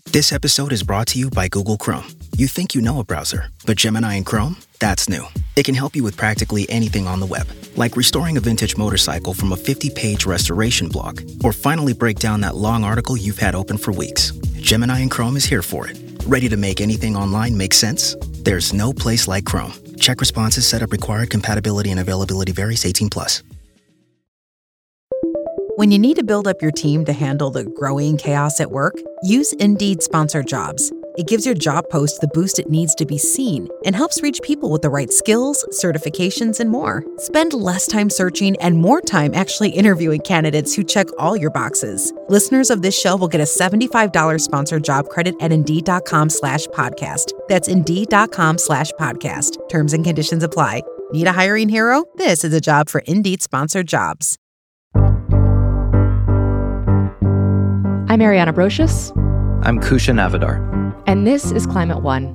This episode is brought to you by Google Chrome. You think you know a browser, but Gemini and Chrome? That's new. It can help you with practically anything on the web, like restoring a vintage motorcycle from a 50-page restoration blog, or finally break down that long article you've had open for weeks. Gemini and Chrome is here for it. Ready to make anything online make sense? There's no place like Chrome. Check responses, setup required, compatibility and availability varies, 18+. When you need to build up your team to handle the growing chaos at work, use Indeed Sponsored Jobs. It gives your job post the boost it needs to be seen and helps reach people with the right skills, certifications, and more. Spend less time searching and more time actually interviewing candidates who check all your boxes. Listeners of this show will get a $75 sponsored job credit at Indeed.com/podcast. That's Indeed.com/podcast. Terms and conditions apply. Need a hiring hero? This is a job for Indeed Sponsored Jobs. I'm Ariana Brocious. I'm Kusha Navidar. And this is Climate One.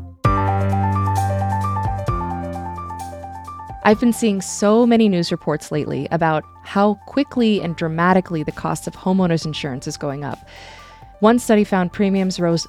I've been seeing so many news reports lately about how quickly and dramatically the cost of homeowners insurance is going up. One study found premiums rose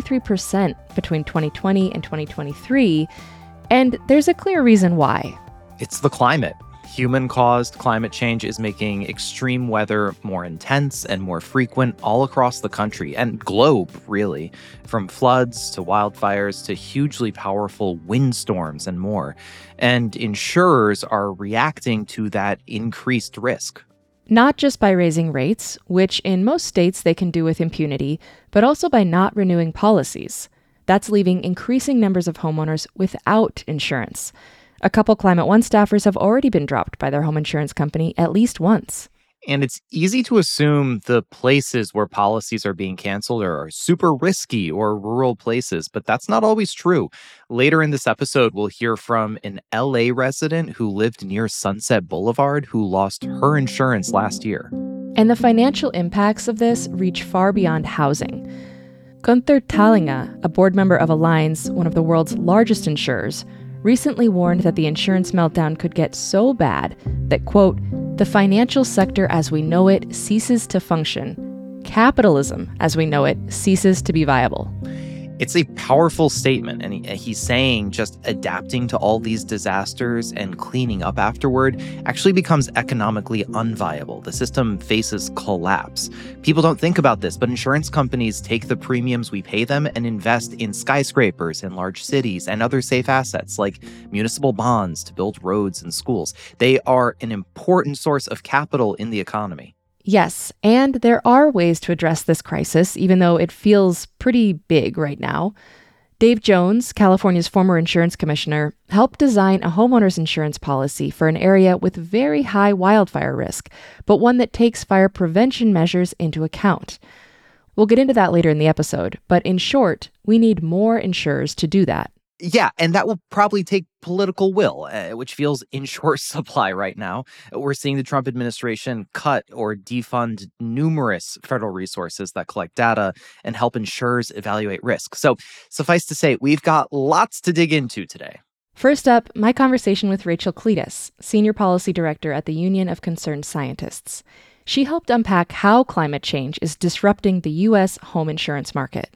33% between 2020 and 2023, and there's a clear reason why. It's the climate. Human-caused climate change is making extreme weather more intense and more frequent all across the country and globe, really, from floods to wildfires to hugely powerful windstorms and more. And insurers are reacting to that increased risk. Not just by raising rates, which in most states they can do with impunity, but also by not renewing policies. That's leaving increasing numbers of homeowners without insurance. A couple Climate One staffers have already been dropped by their home insurance company at least once. And it's easy to assume the places where policies are being canceled are super risky or rural places, but that's not always true. Later in this episode, we'll hear from an LA resident who lived near Sunset Boulevard who lost her insurance last year. And the financial impacts of this reach far beyond housing. Gunther Thallinger, a board member of Allianz, one of the world's largest insurers, recently warned that the insurance meltdown could get so bad that, quote, the financial sector as we know it ceases to function. Capitalism as we know it ceases to be viable. It's a powerful statement, and he's saying just adapting to all these disasters and cleaning up afterward actually becomes economically unviable. The system faces collapse. People don't think about this, but insurance companies take the premiums we pay them and invest in skyscrapers in large cities and other safe assets like municipal bonds to build roads and schools. They are an important source of capital in the economy. Yes, and there are ways to address this crisis, even though it feels pretty big right now. Dave Jones, California's former insurance commissioner, helped design a homeowner's insurance policy for an area with very high wildfire risk, but one that takes fire prevention measures into account. We'll get into that later in the episode, but in short, we need more insurers to do that. Yeah, and that will probably take political will, which feels in short supply right now. We're seeing the Trump administration cut or defund numerous federal resources that collect data and help insurers evaluate risk. So suffice to say, we've got lots to dig into today. First up, my conversation with Rachel Cletus, Senior Policy Director at the Union of Concerned Scientists. She helped unpack how climate change is disrupting the U.S. home insurance market.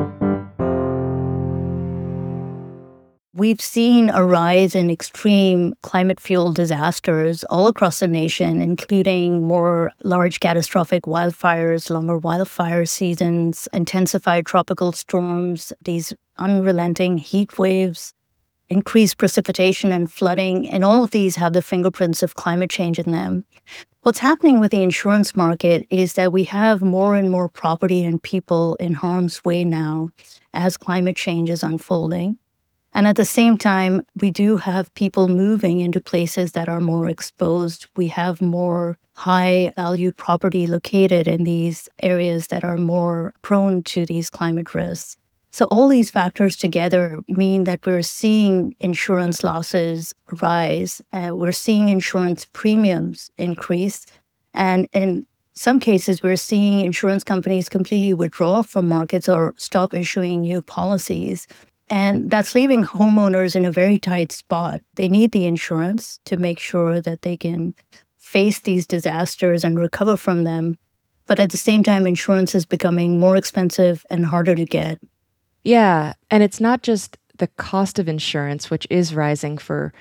We've seen a rise in extreme climate-fueled disasters all across the nation, including more large catastrophic wildfires, longer wildfire seasons, intensified tropical storms, these unrelenting heat waves, increased precipitation and flooding, and all of these have the fingerprints of climate change in them. What's happening with the insurance market is that we have more and more property and people in harm's way now as climate change is unfolding. And at the same time, we do have people moving into places that are more exposed. We have more high-value property located in these areas that are more prone to these climate risks. So all these factors together mean that we're seeing insurance losses rise. We're seeing insurance premiums increase. And in some cases, we're seeing insurance companies completely withdraw from markets or stop issuing new policies. And that's leaving homeowners in a very tight spot. They need the insurance to make sure that they can face these disasters and recover from them. But at the same time, insurance is becoming more expensive and harder to get. Yeah. And it's not just the cost of insurance, which is rising for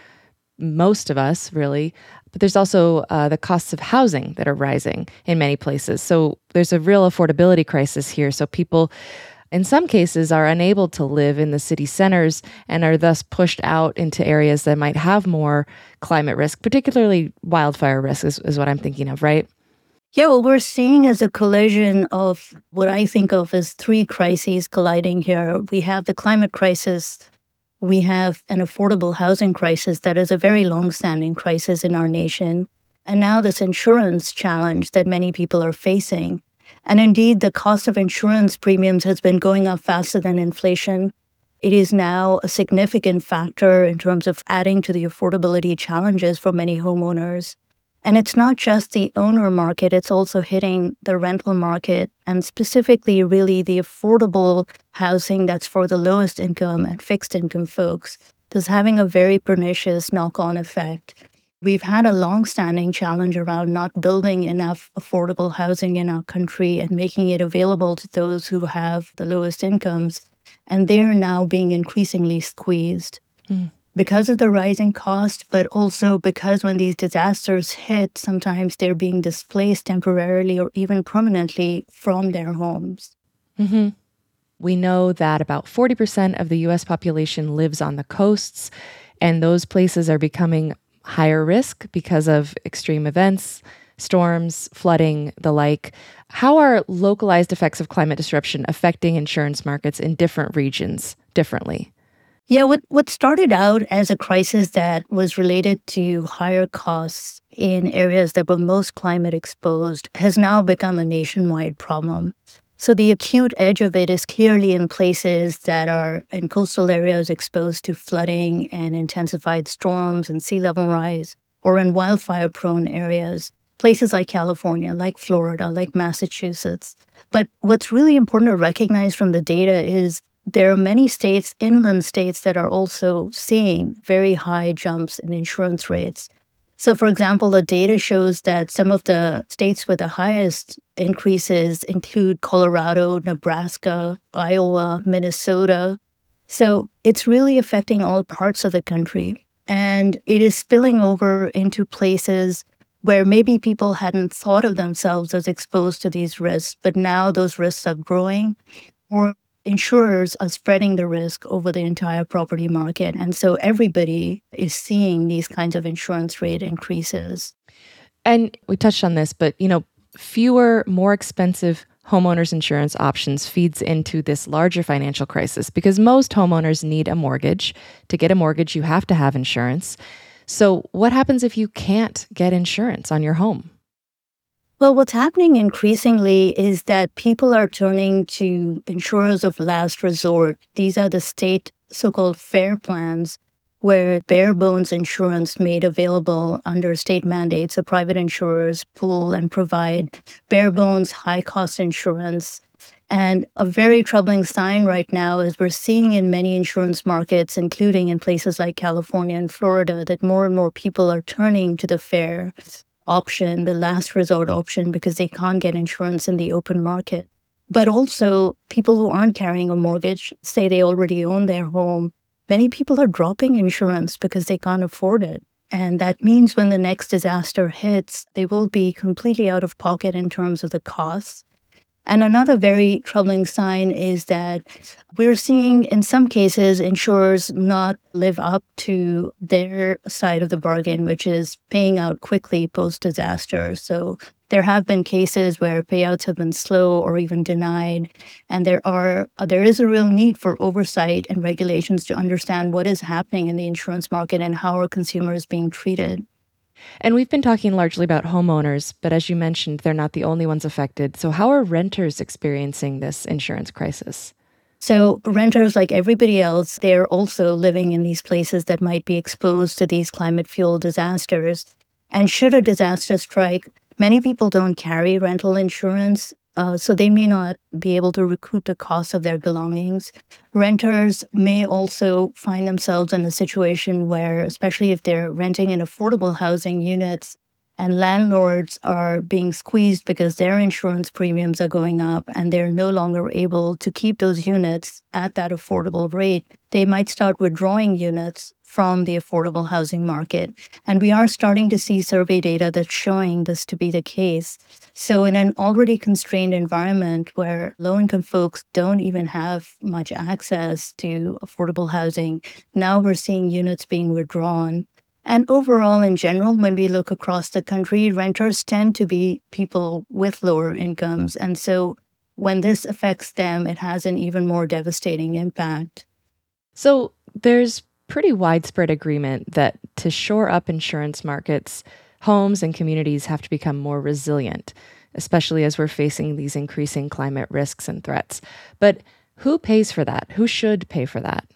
most of us, really, but there's also the costs of housing that are rising in many places. So there's a real affordability crisis here. So people, in some cases, are unable to live in the city centers and are thus pushed out into areas that might have more climate risk, particularly wildfire risk is what I'm thinking of, right? Yeah, what we're seeing is a collision of what I think of as three crises colliding here. We have the climate crisis. We have an affordable housing crisis that is a very long-standing crisis in our nation. And now this insurance challenge that many people are facing. And indeed, the cost of insurance premiums has been going up faster than inflation. It is now a significant factor in terms of adding to the affordability challenges for many homeowners. And it's not just the owner market, it's also hitting the rental market, and specifically really the affordable housing that's for the lowest income and fixed income folks. That's having a very pernicious knock-on effect. We've had a long-standing challenge around not building enough affordable housing in our country and making it available to those who have the lowest incomes, and they're now being increasingly squeezed. Because of the rising cost, but also because when these disasters hit, sometimes they're being displaced temporarily or even permanently from their homes. Mm-hmm. We know that about 40% of the U.S. population lives on the coasts, and those places are becoming higher risk because of extreme events, storms, flooding, the like. How are localized effects of climate disruption affecting insurance markets in different regions differently? Yeah, what started out as a crisis that was related to higher costs in areas that were most climate exposed has now become a nationwide problem. So the acute edge of it is clearly in places that are in coastal areas exposed to flooding and intensified storms and sea level rise, or in wildfire-prone areas, places like California, like Florida, like Massachusetts. But what's really important to recognize from the data is there are many states, inland states, that are also seeing very high jumps in insurance rates. So, for example, the data shows that some of the states with the highest increases include Colorado, Nebraska, Iowa, Minnesota. So it's really affecting all parts of the country. And it is spilling over into places where maybe people hadn't thought of themselves as exposed to these risks, but now those risks are growing, or insurers are spreading the risk over the entire property market. And so everybody is seeing these kinds of insurance rate increases. And we touched on this, but, fewer, more expensive homeowners insurance options feeds into this larger financial crisis because most homeowners need a mortgage. To get a mortgage, you have to have insurance. So what happens if you can't get insurance on your home? Well, what's happening increasingly is that people are turning to insurers of last resort. These are the state so-called FAIR plans, where bare bones insurance made available under state mandates. So private insurers pool and provide bare bones high-cost insurance. And a very troubling sign right now is we're seeing in many insurance markets, including in places like California and Florida, that more and more people are turning to the FAIR option, the last resort option, because they can't get insurance in the open market. But also, people who aren't carrying a mortgage, say they already own their home, many people are dropping insurance because they can't afford it. And that means when the next disaster hits, they will be completely out of pocket in terms of the costs. And another very troubling sign is that we're seeing, in some cases, insurers not live up to their side of the bargain, which is paying out quickly post-disaster. So there have been cases where payouts have been slow or even denied. And there is a real need for oversight and regulations to understand what is happening in the insurance market and how are consumers being treated. And we've been talking largely about homeowners, but as you mentioned, they're not the only ones affected. So how are renters experiencing this insurance crisis? So renters, like everybody else, they're also living in these places that might be exposed to these climate-fueled disasters. And should a disaster strike, many people don't carry rental insurance, so they may not be able to recoup the cost of their belongings. Renters may also find themselves in a situation where, especially if they're renting in affordable housing units, And landlords are being squeezed because their insurance premiums are going up and they're no longer able to keep those units at that affordable rate. They might start withdrawing units from the affordable housing market. And we are starting to see survey data that's showing this to be the case. So in an already constrained environment where low-income folks don't even have much access to affordable housing, now we're seeing units being withdrawn. And overall, in general, when we look across the country, renters tend to be people with lower incomes. And so when this affects them, it has an even more devastating impact. So there's pretty widespread agreement that to shore up insurance markets, homes and communities have to become more resilient, especially as we're facing these increasing climate risks and threats. But who pays for that? Who should pay for that?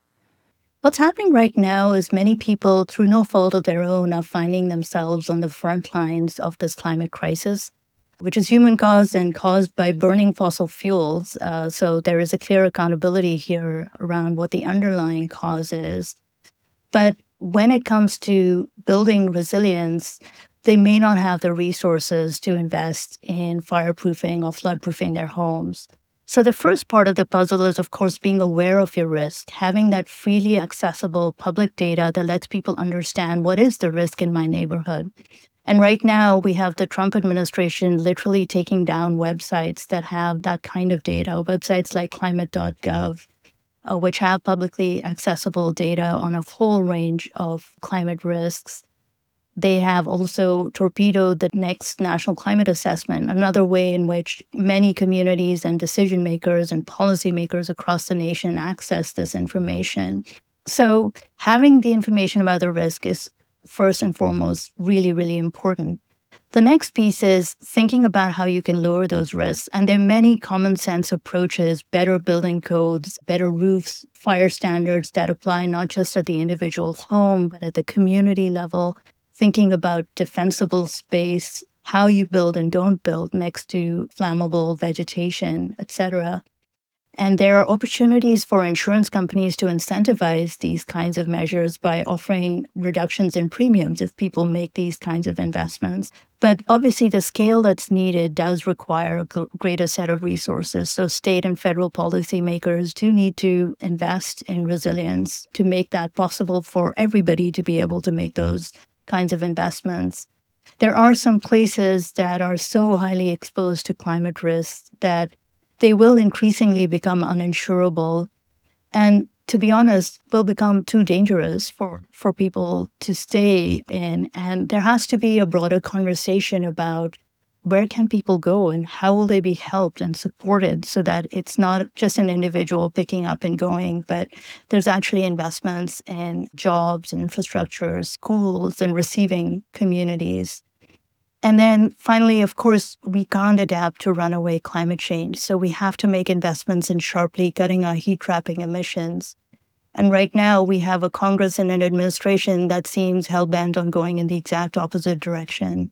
What's happening right now is many people, through no fault of their own, are finding themselves on the front lines of this climate crisis, which is human-caused and caused by burning fossil fuels. So there is a clear accountability here around what the underlying cause is. But when it comes to building resilience, they may not have the resources to invest in fireproofing or floodproofing their homes. So the first part of the puzzle is, of course, being aware of your risk, having that freely accessible public data that lets people understand what is the risk in my neighborhood. And right now, we have the Trump administration literally taking down websites that have that kind of data, websites like climate.gov, which have publicly accessible data on a whole range of climate risks. They have also torpedoed the next national climate assessment, another way in which many communities and decision makers and policymakers across the nation access this information. So having the information about the risk is first and foremost really, really important. The next piece is thinking about how you can lower those risks. And there are many common sense approaches, better building codes, better roofs, fire standards that apply not just at the individual home, but at the community level. Thinking about defensible space, how you build and don't build next to flammable vegetation, etc. And there are opportunities for insurance companies to incentivize these kinds of measures by offering reductions in premiums if people make these kinds of investments. But obviously, the scale that's needed does require a greater set of resources. So state and federal policymakers do need to invest in resilience to make that possible for everybody to be able to make those kinds of investments. There are some places that are so highly exposed to climate risks that they will increasingly become uninsurable and, to be honest, will become too dangerous for people to stay in. And there has to be a broader conversation about where can people go and how will they be helped and supported so that it's not just an individual picking up and going, but there's actually investments in jobs and infrastructure, schools, and receiving communities. And then finally, of course, we can't adapt to runaway climate change. So we have to make investments in sharply cutting our heat-trapping emissions. And right now, we have a Congress and an administration that seems hell-bent on going in the exact opposite direction.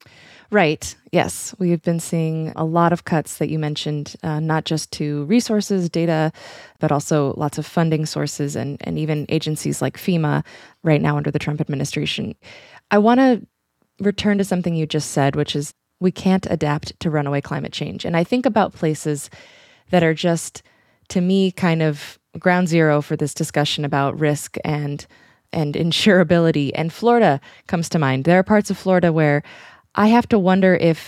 Right. Yes. We've been seeing a lot of cuts that you mentioned, not just to resources, data, but also lots of funding sources and even agencies like FEMA right now under the Trump administration. I want to return to something you just said, which is we can't adapt to runaway climate change. And I think about places that are just, to me, kind of ground zero for this discussion about risk and insurability. And Florida comes to mind. There are parts of Florida where I have to wonder if,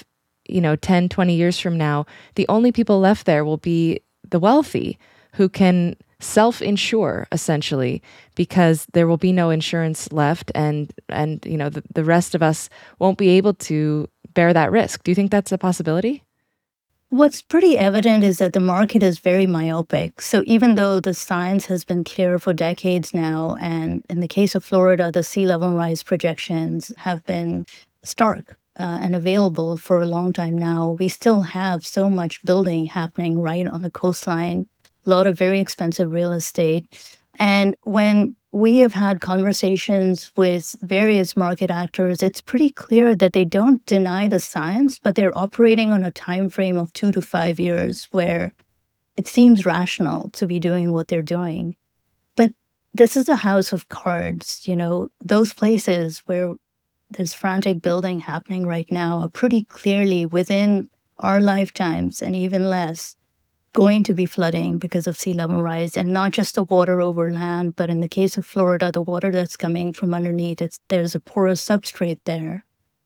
10, 20 years from now, the only people left there will be the wealthy who can self-insure, essentially, because there will be no insurance left and the rest of us won't be able to bear that risk. Do you think that's a possibility? What's pretty evident is that the market is very myopic. So even though the science has been clear for decades now, and in the case of Florida, the sea level rise projections have been stark and available for a long time now, we still have so much building happening right on the coastline, a lot of very expensive real estate. And when we have had conversations with various market actors, it's pretty clear that they don't deny the science, but they're operating on a time frame of 2 to 5 years where it seems rational to be doing what they're doing. But this is a house of cards, those places where this frantic building happening right now are pretty clearly within our lifetimes and even less going to be flooding because of sea level rise, and not just the water over land, but in the case of Florida, the water that's coming from underneath, there's a porous substrate there.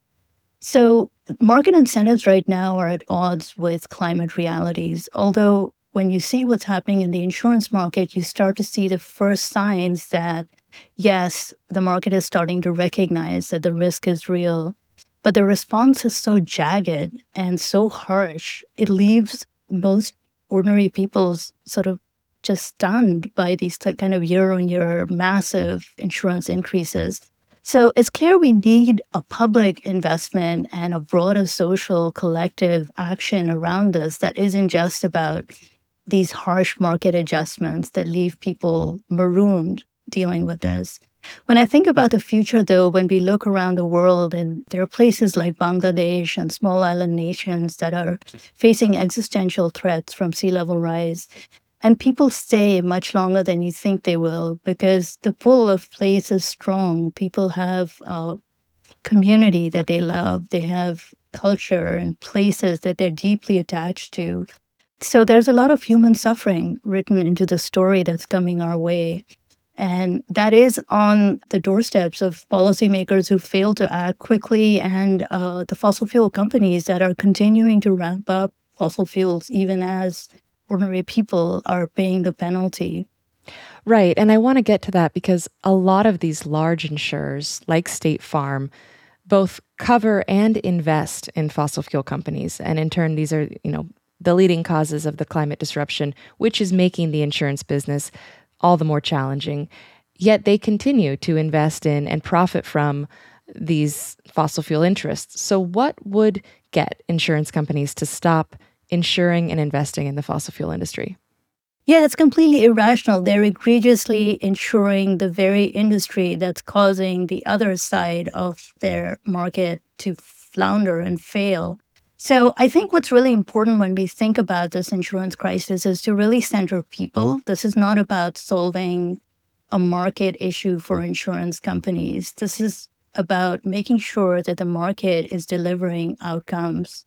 So market incentives right now are at odds with climate realities. Although when you see what's happening in the insurance market, you start to see the first signs that, yes, the market is starting to recognize that the risk is real. But the response is so jagged and so harsh, it leaves most ordinary people sort of just stunned by these kind of year-on-year massive insurance increases. So it's clear we need a public investment and a broader social collective action around this that isn't just about these harsh market adjustments that leave people marooned dealing with this. When I think about the future, though, when we look around the world, and there are places like Bangladesh and small island nations that are facing existential threats from sea level rise, and people stay much longer than you think they will because the pull of place is strong. People have a community that they love. They have culture and places that they're deeply attached to. So there's a lot of human suffering written into the story that's coming our way. And that is on the doorsteps of policymakers who fail to act quickly, and the fossil fuel companies that are continuing to ramp up fossil fuels even as ordinary people are paying the penalty. Right. And I want to get to that because a lot of these large insurers, like State Farm, both cover and invest in fossil fuel companies. And in turn, these are, the leading causes of the climate disruption, which is making the insurance business all the more challenging. Yet they continue to invest in and profit from these fossil fuel interests. So what would get insurance companies to stop insuring and investing in the fossil fuel industry? Yeah, it's completely irrational. They're egregiously insuring the very industry that's causing the other side of their market to flounder and fail. So I think what's really important when we think about this insurance crisis is to really center people. This is not about solving a market issue for insurance companies. This is about making sure that the market is delivering outcomes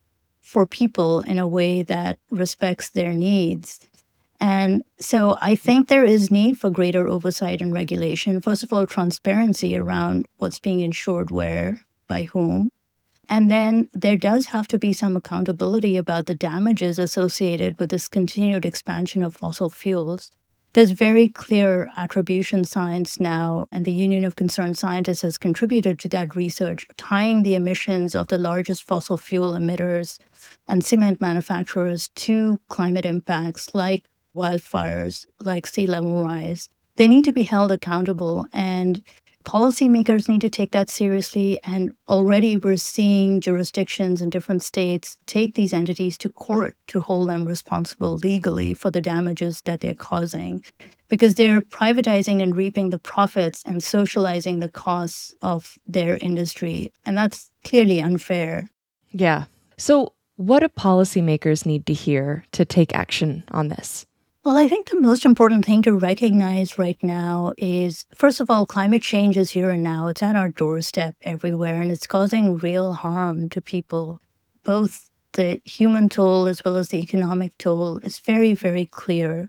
for people in a way that respects their needs. And so I think there is need for greater oversight and regulation. First of all, transparency around what's being insured where, by whom. And then there does have to be some accountability about the damages associated with this continued expansion of fossil fuels. There's very clear attribution science now, and the Union of Concerned Scientists has contributed to that research, tying the emissions of the largest fossil fuel emitters and cement manufacturers to climate impacts like wildfires, like sea level rise. They need to be held accountable, and policymakers need to take that seriously. And already we're seeing jurisdictions in different states take these entities to court to hold them responsible legally for the damages that they're causing, because they're privatizing and reaping the profits and socializing the costs of their industry. And that's clearly unfair. Yeah. So what do policymakers need to hear to take action on this? Well, I think the most important thing to recognize right now is, first of all, climate change is here and now. It's at our doorstep everywhere, and it's causing real harm to people. Both the human toll as well as the economic toll is very, very clear.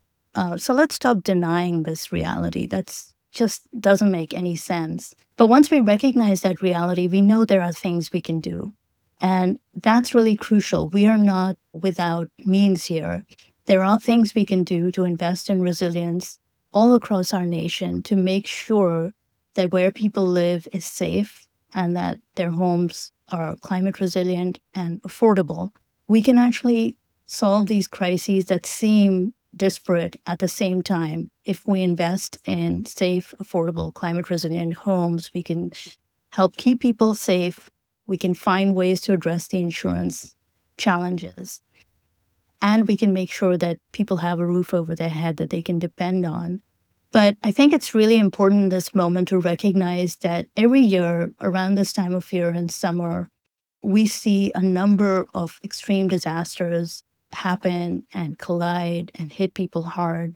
So let's stop denying this reality. That's just doesn't make any sense. But once we recognize that reality, we know there are things we can do. And that's really crucial. We are not without means here. There are things we can do to invest in resilience all across our nation to make sure that where people live is safe and that their homes are climate resilient and affordable. We can actually solve these crises that seem disparate at the same time. If we invest in safe, affordable, climate resilient homes, we can help keep people safe. We can find ways to address the insurance challenges. And we can make sure that people have a roof over their head that they can depend on. But I think it's really important in this moment to recognize that every year around this time of year in summer, we see a number of extreme disasters happen and collide and hit people hard.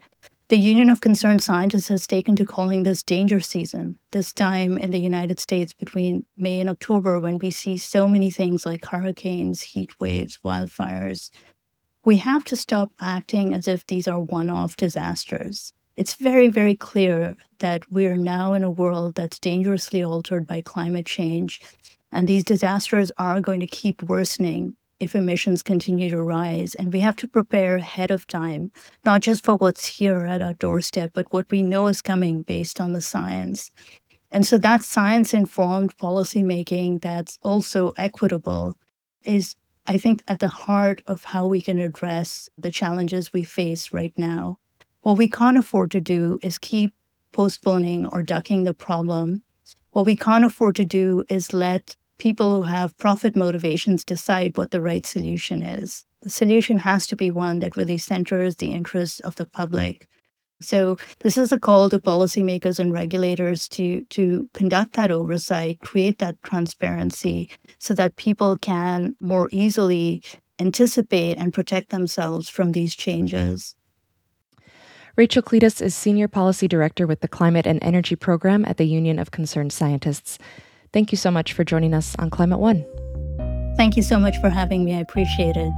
The Union of Concerned Scientists has taken to calling this danger season, this time in the United States between May and October when we see so many things like hurricanes, heat waves, wildfires. We have to stop acting as if these are one-off disasters. It's very, very clear that we're now in a world that's dangerously altered by climate change, and these disasters are going to keep worsening if emissions continue to rise. And we have to prepare ahead of time, not just for what's here at our doorstep, but what we know is coming based on the science. And so that science-informed policymaking that's also equitable is, I think, at the heart of how we can address the challenges we face right now. What we can't afford to do is keep postponing or ducking the problem. What we can't afford to do is let people who have profit motivations decide what the right solution is. The solution has to be one that really centers the interests of the public. So this is a call to policymakers and regulators to conduct that oversight, create that transparency so that people can more easily anticipate and protect themselves from these changes. Rachel Cletus is Senior Policy Director with the Climate and Energy Program at the Union of Concerned Scientists. Thank you so much for joining us on Climate One. Thank you so much for having me. I appreciate it.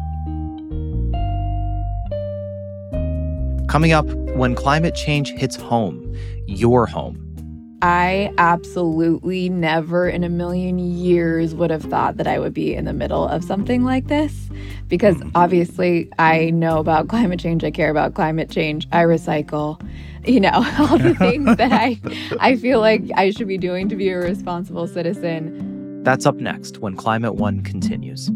Coming up, when climate change hits home, your home. I absolutely never in a million years would have thought that I would be in the middle of something like this, because obviously I know about climate change. I care about climate change. I recycle, all the things that I feel like I should be doing to be a responsible citizen. That's up next when Climate One continues.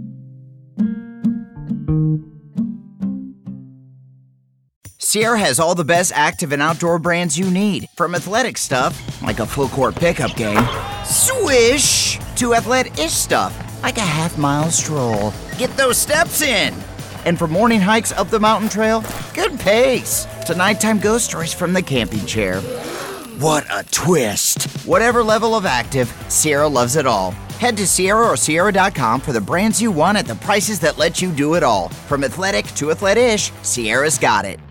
Sierra has all the best active and outdoor brands you need. From athletic stuff, like a full court pickup game, swish, to athlete-ish stuff, like a half-mile stroll. Get those steps in. And for morning hikes up the mountain trail, good pace. To nighttime ghost stories from the camping chair. What a twist. Whatever level of active, Sierra loves it all. Head to Sierra or Sierra.com for the brands you want at the prices that let you do it all. From athletic to athlete-ish, Sierra's got it.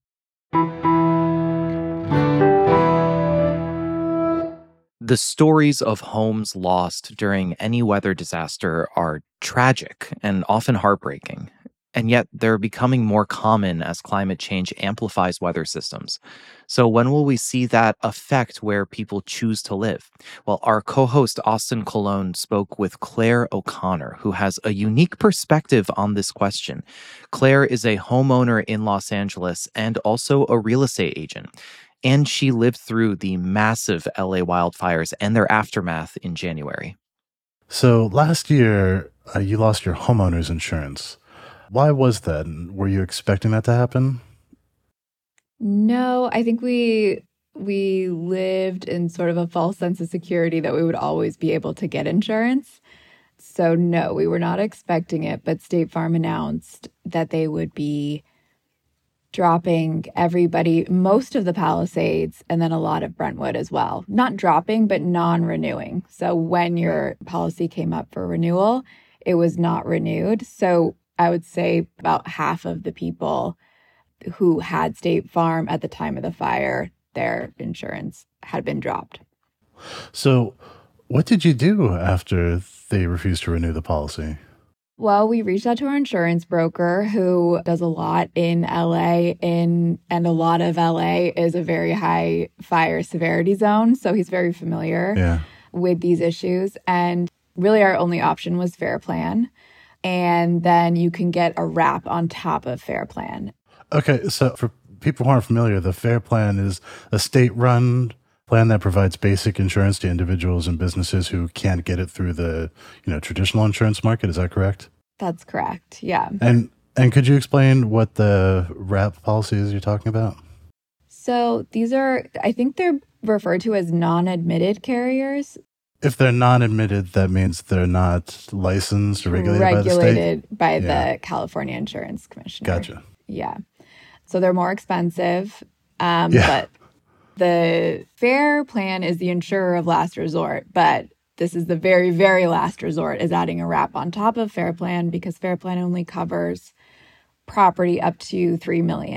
The stories of homes lost during any weather disaster are tragic and often heartbreaking. And yet they're becoming more common as climate change amplifies weather systems. So when will we see that affect where people choose to live? Well, our co-host Austin Colon spoke with Claire O'Connor, who has a unique perspective on this question. Claire is a homeowner in Los Angeles and also a real estate agent. And she lived through the massive LA wildfires and their aftermath in January. So last year, you lost your homeowner's insurance. Why was that? Were you expecting that to happen? No, I think we lived in sort of a false sense of security that we would always be able to get insurance. So no, we were not expecting it, but State Farm announced that they would be dropping everybody, most of the Palisades, and then a lot of Brentwood as well. Not dropping, but non-renewing. So when your policy came up for renewal, it was not renewed. So I would say about half of the people who had State Farm at the time of the fire, their insurance had been dropped. So what did you do after they refused to renew the policy? Well, we reached out to our insurance broker who does a lot in LA, and a lot of LA is a very high fire severity zone. So he's very familiar with these issues. And really our only option was Fair Plan. And then you can get a wrap on top of Fair Plan. Okay, so for people who aren't familiar, the Fair Plan is a state-run plan that provides basic insurance to individuals and businesses who can't get it through the traditional insurance market. Is that correct? That's correct, yeah. And could you explain what the wrap policy is you're talking about? So these are, I think they're referred to as non-admitted carriers. If they're non-admitted, that means they're not licensed or regulated by the state? Regulated by the California Insurance Commissioner. Gotcha. Yeah. So they're more expensive, but the Fair Plan is the insurer of last resort. But this is the very, very last resort, is adding a wrap on top of Fair Plan, because Fair Plan only covers property up to $3 million.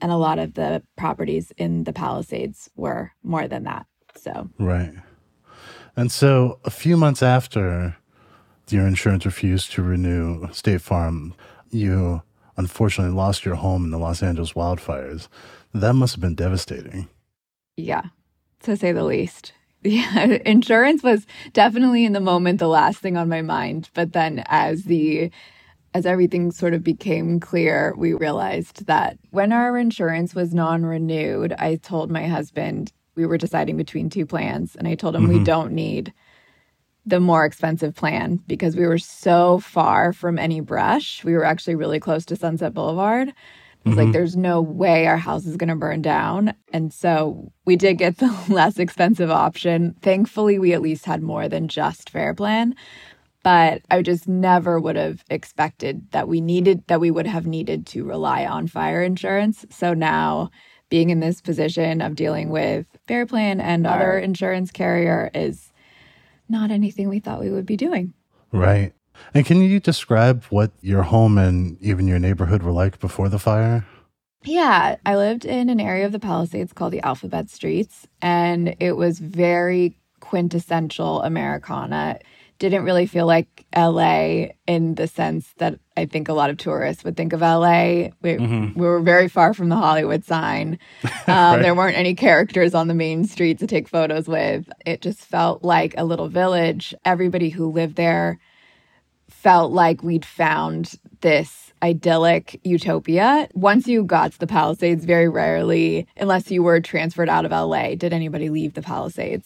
And a lot of the properties in the Palisades were more than that. So Right. And so a few months after your insurance refused to renew State Farm, you unfortunately lost your home in the Los Angeles wildfires. That must have been devastating. yeah, to say the least. Yeah, insurance was definitely in the moment the last thing on my mind. But then as everything sort of became clear, we realized that when our insurance was non-renewed, I told my husband, we were deciding between two plans, and I told him we don't need the more expensive plan because we were so far from any brush. We were actually really close to Sunset Boulevard. It was like, there's no way our house is going to burn down. And so we did get the less expensive option. Thankfully, we at least had more than just Fair Plan. But I just never would have expected that we would have needed to rely on fire insurance. So now being in this position of dealing with Fair Plan and other insurance carrier is not anything we thought we would be doing. Right. And can you describe what your home and even your neighborhood were like before the fire? Yeah, I lived in an area of the Palisades called the Alphabet Streets, and it was very quintessential Americana. Didn't really feel like LA in the sense that I think a lot of tourists would think of LA. We were very far from the Hollywood sign. Right. There weren't any characters on the main street to take photos with. It just felt like a little village. Everybody who lived there felt like we'd found this idyllic utopia. Once you got to the Palisades, very rarely, unless you were transferred out of LA, did anybody leave the Palisades.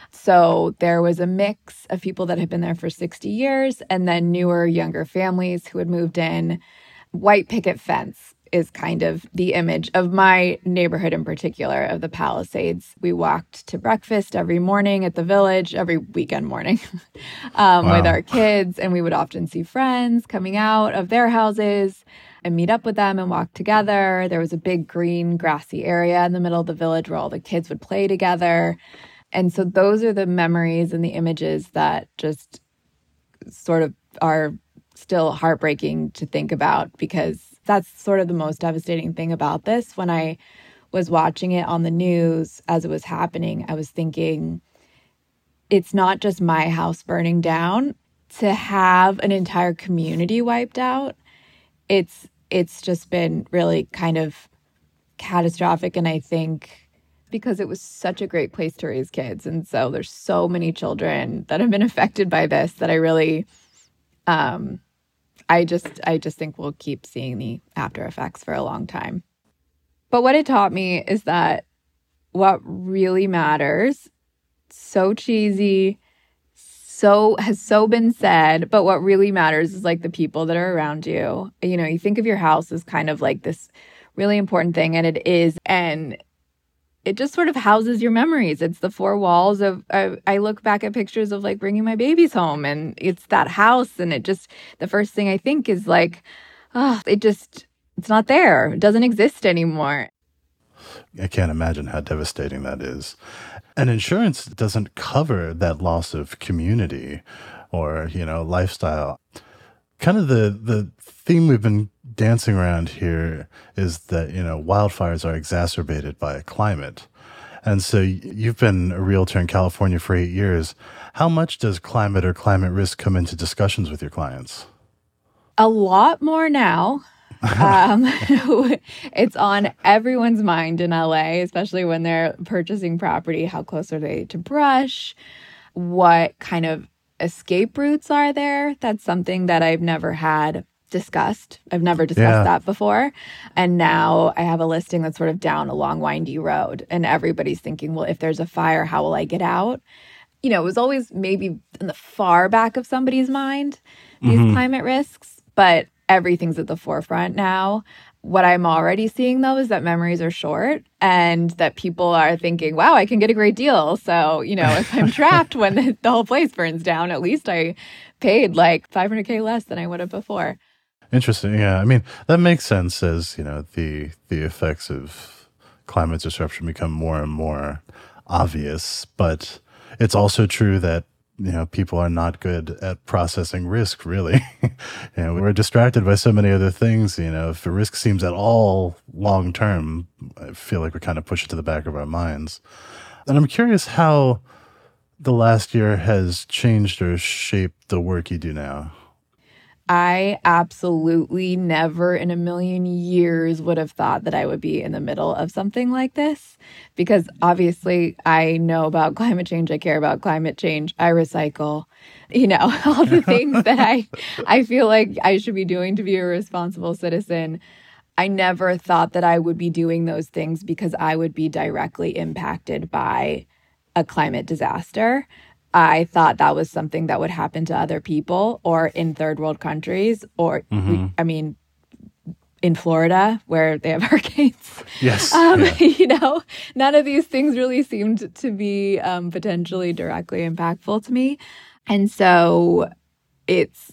So there was a mix of people that had been there for 60 years and then newer, younger families who had moved in. White picket fence is kind of the image of my neighborhood in particular, of the Palisades. We walked to breakfast every morning at the village, every weekend morning with our kids. And we would often see friends coming out of their houses and meet up with them and walk together. There was a big green grassy area in the middle of the village where all the kids would play together. And so those are the memories and the images that just sort of are still heartbreaking to think about, because that's sort of the most devastating thing about this. When I was watching it on the news as it was happening, I was thinking, it's not just my house burning down. To have an entire community wiped out, it's just been really kind of catastrophic. And I think because it was such a great place to raise kids. And so there's so many children that have been affected by this that I really, I just think we'll keep seeing the after effects for a long time. But what it taught me is that what really matters, so cheesy, has so been said, but what really matters is like the people that are around you. You know, you think of your house as kind of like this really important thing, and it is. And it just sort of houses your memories. It's the four walls of, I look back at pictures of like bringing my babies home, and it's that house. And it just, the first thing I think is like, it's not there. It doesn't exist anymore. I can't imagine how devastating that is. And insurance doesn't cover that loss of community or, lifestyle. Kind of the theme we've been dancing around here is that, wildfires are exacerbated by climate. And so you've been a realtor in California for 8 years. How much does climate or climate risk come into discussions with your clients? A lot more now. It's on everyone's mind in LA, especially when they're purchasing property. How close are they to brush? What kind of escape routes are there? That's something that I've never had discussed. I've never discussed that before. And now I have a listing that's sort of down a long, windy road. And everybody's thinking, well, if there's a fire, how will I get out? It was always maybe in the far back of somebody's mind, these climate risks. But everything's at the forefront now. What I'm already seeing, though, is that memories are short and that people are thinking, wow, I can get a great deal. So, if I'm trapped when the whole place burns down, at least I paid like $500K less than I would have before. Interesting. Yeah. I mean, that makes sense as, the effects of climate disruption become more and more obvious. But it's also true that people are not good at processing risk, really. We're distracted by so many other things. If a risk seems at all long term, I feel like we kind of push it to the back of our minds. And I'm curious how the last year has changed or shaped the work you do now. I absolutely never in a million years would have thought that I would be in the middle of something like this, because obviously I know about climate change. I care about climate change. I recycle, all the things that I feel like I should be doing to be a responsible citizen. I never thought that I would be doing those things because I would be directly impacted by a climate disaster. I thought that was something that would happen to other people or in third world countries or, in Florida where they have hurricanes. Yes. None of these things really seemed to be potentially directly impactful to me. And so it's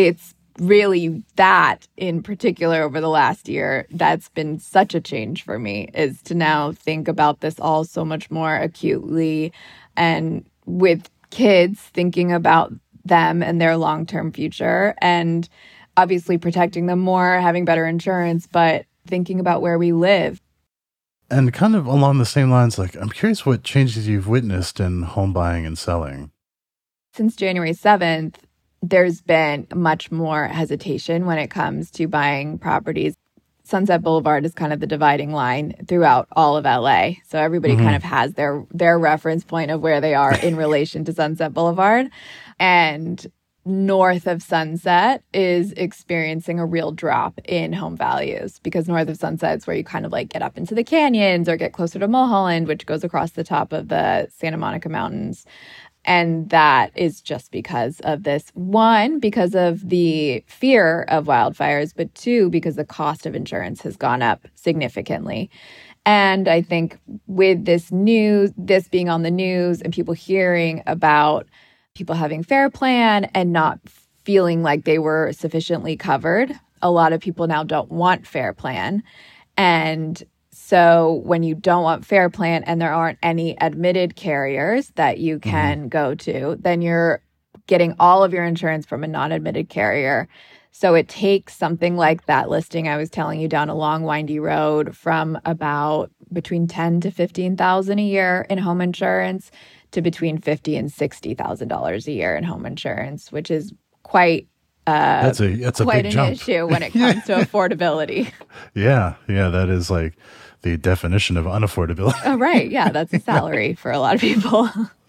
really that in particular over the last year that's been such a change for me, is to now think about this all so much more acutely, and with kids, thinking about them and their long-term future, and obviously protecting them more, having better insurance, but thinking about where we live. And kind of along the same lines, I'm curious what changes you've witnessed in home buying and selling. Since January 7th, there's been much more hesitation when it comes to buying properties. Sunset Boulevard is kind of the dividing line throughout all of LA. So everybody kind of has their reference point of where they are in relation to Sunset Boulevard. And north of Sunset is experiencing a real drop in home values, because north of Sunset is where you kind of get up into the canyons or get closer to Mulholland, which goes across the top of the Santa Monica Mountains. And that is just because of this. One, because of the fear of wildfires, but two, because the cost of insurance has gone up significantly. And I think with this being on the news and people hearing about people having Fair Plan and not feeling like they were sufficiently covered, a lot of people now don't want Fair Plan. And so when you don't want Fair Plan and there aren't any admitted carriers that you can go to, then you're getting all of your insurance from a non-admitted carrier. So it takes something like that listing I was telling you down a long, windy road from about between $10,000 to $15,000 a year in home insurance to between $50,000 and $60,000 a year in home insurance, which is quite that's a quite big an jump. issue when it comes to affordability. Yeah, that is the definition of unaffordability. Oh, right. Yeah, that's a salary for a lot of people.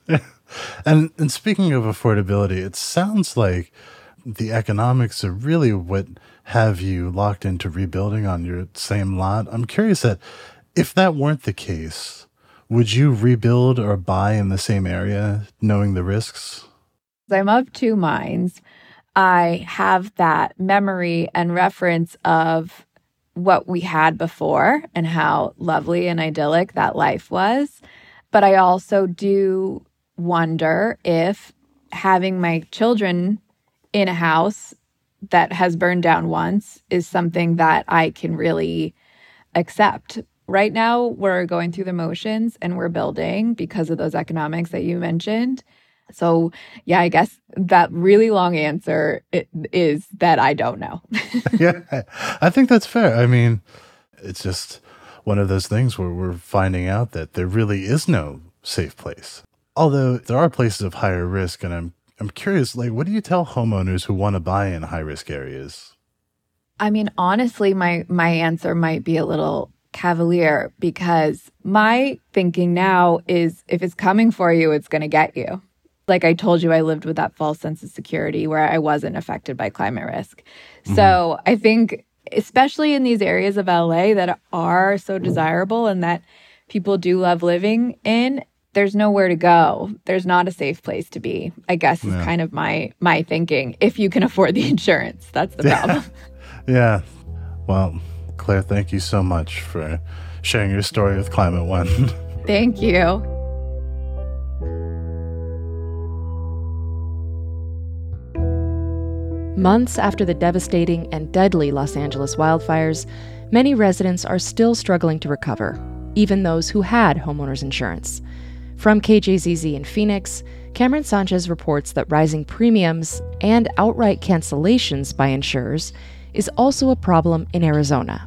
And speaking of affordability, it sounds like the economics are really what have you locked into rebuilding on your same lot. I'm curious that if that weren't the case, would you rebuild or buy in the same area knowing the risks? I'm of two minds. I have that memory and reference of what we had before and how lovely and idyllic that life was. But I also do wonder if having my children in a house that has burned down once is something that I can really accept. Right now, we're going through the motions and we're building because of those economics that you mentioned. So, yeah, I guess that really long answer is that I don't know. Yeah, I think that's fair. I mean, it's just one of those things where we're finding out that there really is no safe place. Although there are places of higher risk, and I'm curious, what do you tell homeowners who want to buy in high-risk areas? I mean, honestly, my answer might be a little cavalier, because my thinking now is if it's coming for you, it's going to get you. Like I told you, I lived with that false sense of security where I wasn't affected by climate risk. So I think, especially in these areas of LA that are so desirable and that people do love living in, there's nowhere to go. There's not a safe place to be, I guess, is kind of my thinking. If you can afford the insurance, that's the problem. Yeah. Well, Claire, thank you so much for sharing your story with Climate One. Thank you. Months after the devastating and deadly Los Angeles wildfires, many residents are still struggling to recover, even those who had homeowners insurance. From KJZZ in Phoenix, Cameron Sanchez reports that rising premiums and outright cancellations by insurers is also a problem in Arizona.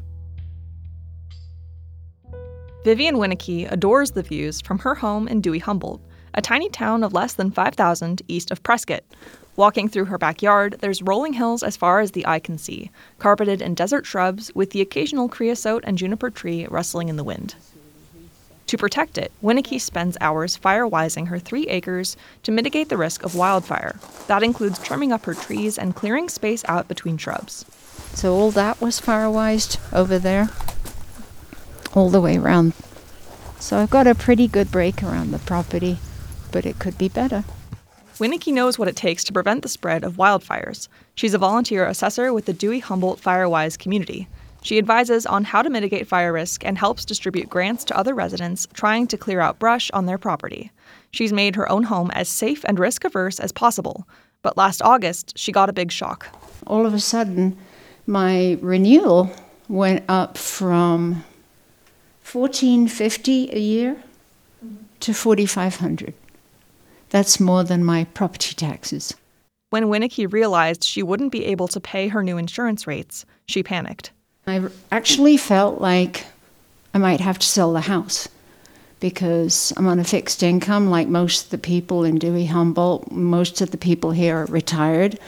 Vivian Winicky adores the views from her home in Dewey-Humboldt, a tiny town of less than 5,000 east of Prescott. Walking through her backyard, there's rolling hills as far as the eye can see, carpeted in desert shrubs with the occasional creosote and juniper tree rustling in the wind. To protect it, Winicky spends hours firewising her 3 acres to mitigate the risk of wildfire. That includes trimming up her trees and clearing space out between shrubs. So all that was firewised over there, all the way around. So I've got a pretty good break around the property, but it could be better. Winicky knows what it takes to prevent the spread of wildfires. She's a volunteer assessor with the Dewey-Humboldt Firewise community. She advises on how to mitigate fire risk and helps distribute grants to other residents trying to clear out brush on their property. She's made her own home as safe and risk-averse as possible. But last August, she got a big shock. All of a sudden, my renewal went up from $1,450 a year to $4,500. That's more than my property taxes. When Winicky realized she wouldn't be able to pay her new insurance rates, she panicked. I actually felt like I might have to sell the house because I'm on a fixed income like most of the people in Dewey-Humboldt. Most of the people here are retired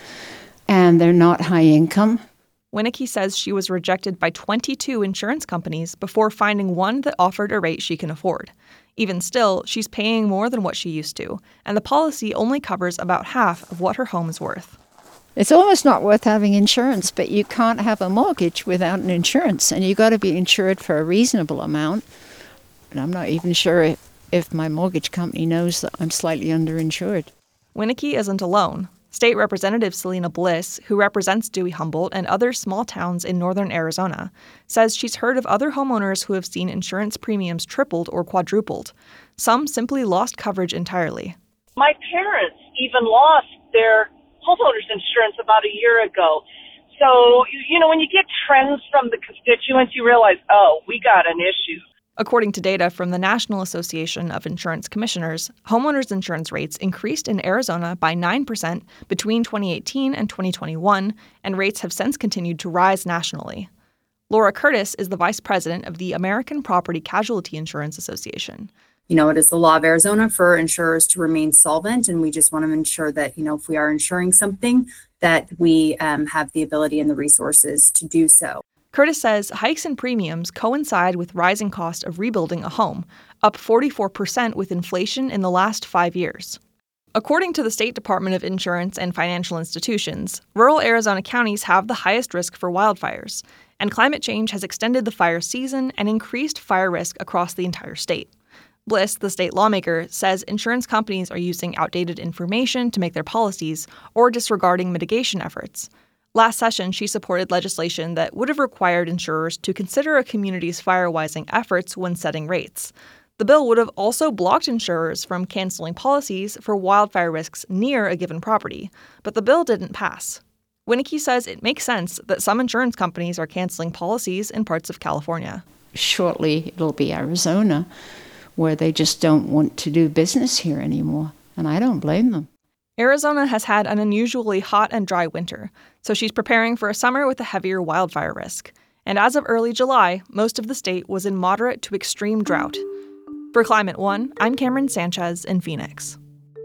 and they're not high income. Winicky says she was rejected by 22 insurance companies before finding one that offered a rate she can afford. Even still, she's paying more than what she used to, and the policy only covers about half of what her home is worth. It's almost not worth having insurance, but you can't have a mortgage without an insurance, and you've got to be insured for a reasonable amount. And I'm not even sure if my mortgage company knows that I'm slightly underinsured. Winicky isn't alone. State Representative Selena Bliss, who represents Dewey-Humboldt and other small towns in northern Arizona, says she's heard of other homeowners who have seen insurance premiums tripled or quadrupled. Some simply lost coverage entirely. My parents even lost their homeowners insurance about a year ago. So, when you get trends from the constituents, you realize, oh, we got an issue. According to data from the National Association of Insurance Commissioners, homeowners insurance rates increased in Arizona by 9% between 2018 and 2021, and rates have since continued to rise nationally. Laura Curtis is the vice president of the American Property Casualty Insurance Association. It is the law of Arizona for insurers to remain solvent, and we just want to ensure that, if we are insuring something, that we have the ability and the resources to do so. Curtis says hikes in premiums coincide with rising cost of rebuilding a home, up 44% with inflation in the last 5 years. According to the State Department of Insurance and Financial Institutions, rural Arizona counties have the highest risk for wildfires, and climate change has extended the fire season and increased fire risk across the entire state. Bliss, the state lawmaker, says insurance companies are using outdated information to make their policies or disregarding mitigation efforts. Last session, she supported legislation that would have required insurers to consider a community's firewising efforts when setting rates. The bill would have also blocked insurers from canceling policies for wildfire risks near a given property, but the bill didn't pass. Winicky says it makes sense that some insurance companies are canceling policies in parts of California. Shortly, it'll be Arizona, where they just don't want to do business here anymore, and I don't blame them. Arizona has had an unusually hot and dry winter, so she's preparing for a summer with a heavier wildfire risk. And as of early July, most of the state was in moderate to extreme drought. For Climate One, I'm Cameron Sanchez in Phoenix.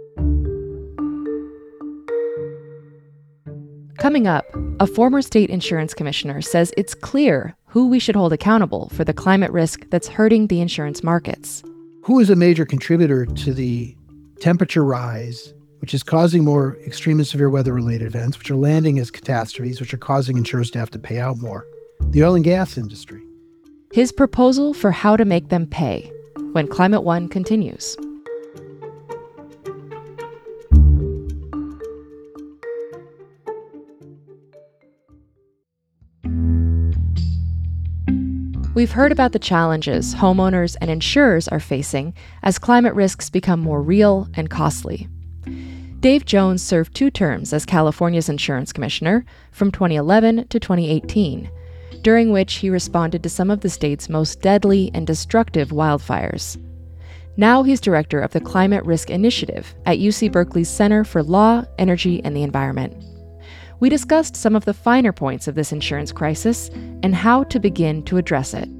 Coming up, a former state insurance commissioner says it's clear who we should hold accountable for the climate risk that's hurting the insurance markets. Who is a major contributor to the temperature rise, which is causing more extreme and severe weather-related events, which are landing as catastrophes, which are causing insurers to have to pay out more? The oil and gas industry. His proposal for how to make them pay, when Climate One continues. We've heard about the challenges homeowners and insurers are facing as climate risks become more real and costly. Dave Jones served 2 terms as California's insurance commissioner from 2011 to 2018, during which he responded to some of the state's most deadly and destructive wildfires. Now he's director of the Climate Risk Initiative at UC Berkeley's Center for Law, Energy, and the Environment. We discussed some of the finer points of this insurance crisis and how to begin to address it.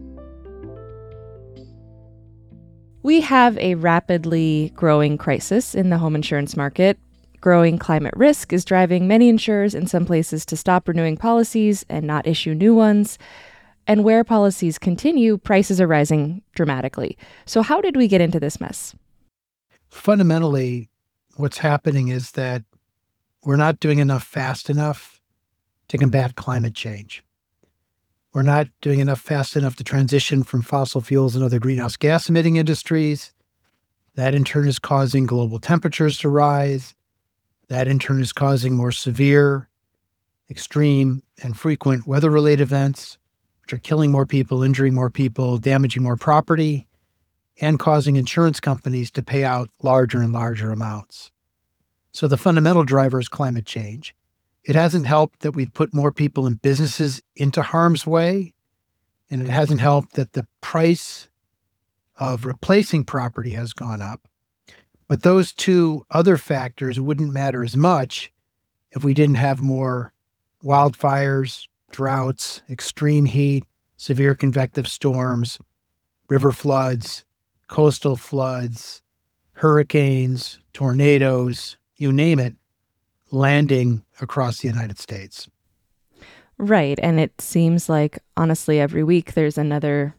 We have a rapidly growing crisis in the home insurance market. Growing climate risk is driving many insurers in some places to stop renewing policies and not issue new ones. And where policies continue, prices are rising dramatically. So how did we get into this mess? Fundamentally, what's happening is that we're not doing enough fast enough to combat climate change. We're not doing enough fast enough to transition from fossil fuels and other greenhouse gas emitting industries. That in turn is causing global temperatures to rise. That in turn is causing more severe, extreme, and frequent weather-related events, which are killing more people, injuring more people, damaging more property, and causing insurance companies to pay out larger and larger amounts. So the fundamental driver is climate change. It hasn't helped that we've put more people and businesses into harm's way, and it hasn't helped that the price of replacing property has gone up. But those two other factors wouldn't matter as much if we didn't have more wildfires, droughts, extreme heat, severe convective storms, river floods, coastal floods, hurricanes, tornadoes, you name it, landing across the United States. Right. And it seems like, honestly, every week there's another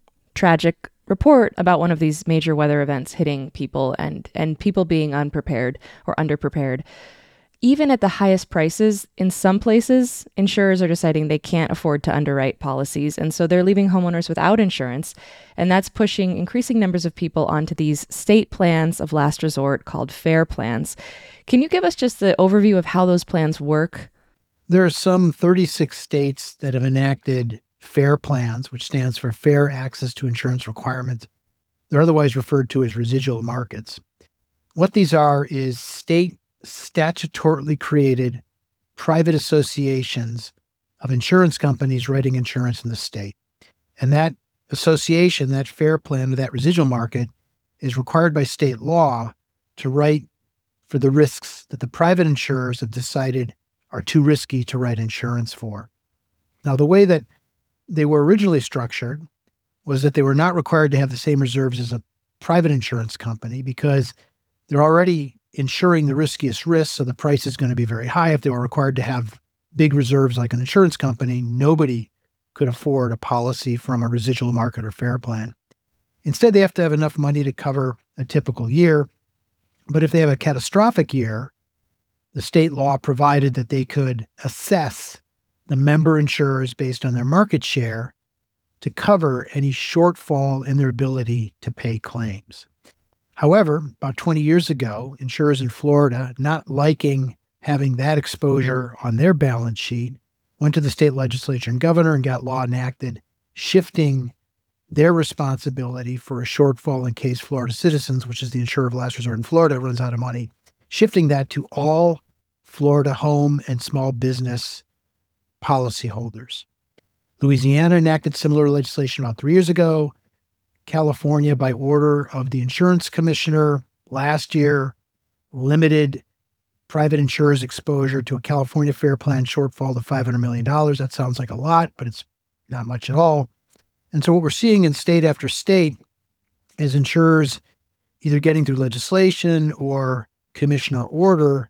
tragic report about one of these major weather events hitting people and people being unprepared or underprepared. Even at the highest prices, in some places, insurers are deciding they can't afford to underwrite policies, and so they're leaving homeowners without insurance, and that's pushing increasing numbers of people onto these state plans of last resort called FAIR plans. Can you give us just the overview of how those plans work? There are some 36 states that have enacted FAIR plans, which stands for Fair Access to Insurance Requirements. They're otherwise referred to as residual markets. What these are is state statutorily created private associations of insurance companies writing insurance in the state. And that association, that FAIR plan, or that residual market, is required by state law to write for the risks that the private insurers have decided are too risky to write insurance for. Now, the way that they were originally structured was that they were not required to have the same reserves as a private insurance company because they're already insuring the riskiest risks, so the price is going to be very high. If they were required to have big reserves like an insurance company, nobody could afford a policy from a residual market or FAIR plan. Instead, they have to have enough money to cover a typical year. But if they have a catastrophic year, the state law provided that they could assess the member insurers based on their market share to cover any shortfall in their ability to pay claims. However, about 20 years ago, insurers in Florida, not liking having that exposure on their balance sheet, went to the state legislature and governor and got law enacted, shifting their responsibility for a shortfall in case Florida Citizens, which is the insurer of last resort in Florida, runs out of money, shifting that to all Florida home and small business policyholders. Louisiana enacted similar legislation about 3 years ago. California, by order of the insurance commissioner last year, limited private insurers' exposure to a California FAIR plan shortfall to $500 million. That sounds like a lot, but it's not much at all. And so what we're seeing in state after state is insurers either getting through legislation or commissioner order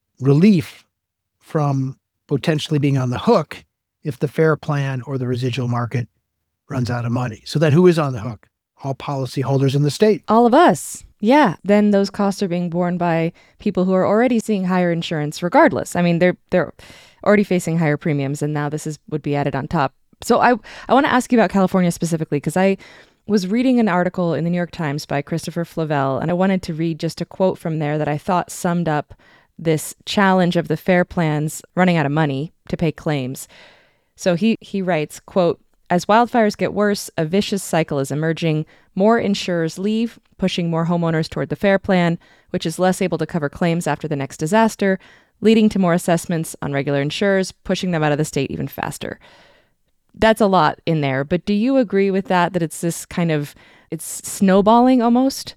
relief from potentially being on the hook if the FAIR plan or the residual market runs out of money. So then who is on the hook? All policyholders in the state. All of us. Yeah. Then those costs are being borne by people who are already seeing higher insurance regardless. I mean, they're already facing higher premiums, and now this would be added on top. So I want to ask you about California specifically, because I was reading an article in the New York Times by Christopher Flavell, and I wanted to read just a quote from there that I thought summed up this challenge of the FAIR plans running out of money to pay claims. So he writes, quote, "As wildfires get worse, a vicious cycle is emerging. More insurers leave, pushing more homeowners toward the FAIR plan, which is less able to cover claims after the next disaster, leading to more assessments on regular insurers, pushing them out of the state even faster." That's a lot in there, but do you agree with that it's this kind of, it's snowballing almost?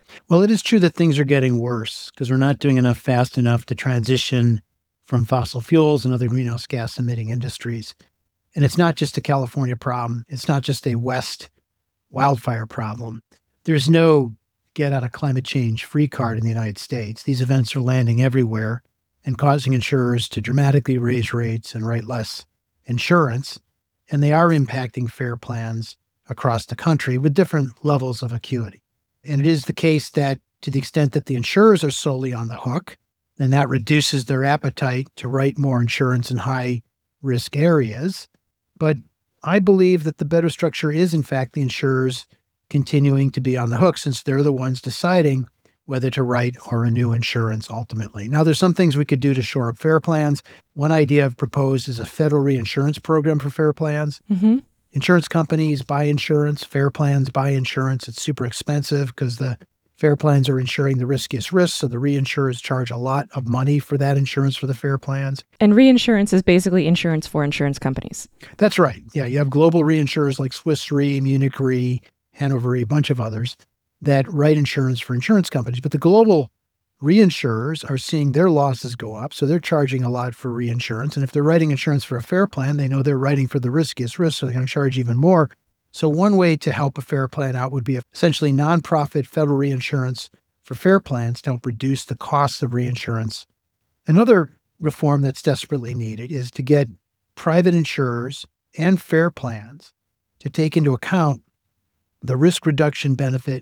Well, it is true that things are getting worse because we're not doing enough fast enough to transition from fossil fuels and other greenhouse gas emitting industries. And it's not just a California problem. It's not just a West wildfire problem. There's no get out of climate change free card in the United States. These events are landing everywhere and causing insurers to dramatically raise rates and write less insurance. And they are impacting FAIR plans across the country with different levels of acuity. And it is the case that to the extent that the insurers are solely on the hook, then that reduces their appetite to write more insurance in high risk areas. But I believe that the better structure is, in fact, the insurers continuing to be on the hook since they're the ones deciding whether to write or renew insurance ultimately. Now, there's some things we could do to shore up FAIR plans. One idea I've proposed is a federal reinsurance program for FAIR plans. Mm-hmm. Insurance companies buy insurance, FAIR plans buy insurance. It's super expensive because the FAIR plans are insuring the riskiest risks, so the reinsurers charge a lot of money for that insurance for the FAIR plans. And reinsurance is basically insurance for insurance companies. That's right. Yeah, you have global reinsurers like Swiss Re, Munich Re, Hanover Re, a bunch of others that write insurance for insurance companies. But the global reinsurers are seeing their losses go up, so they're charging a lot for reinsurance. And if they're writing insurance for a FAIR plan, they know they're writing for the riskiest risk, so they're going to charge even more. So one way to help a FAIR plan out would be essentially nonprofit federal reinsurance for FAIR plans to help reduce the costs of reinsurance. Another reform that's desperately needed is to get private insurers and FAIR plans to take into account the risk reduction benefit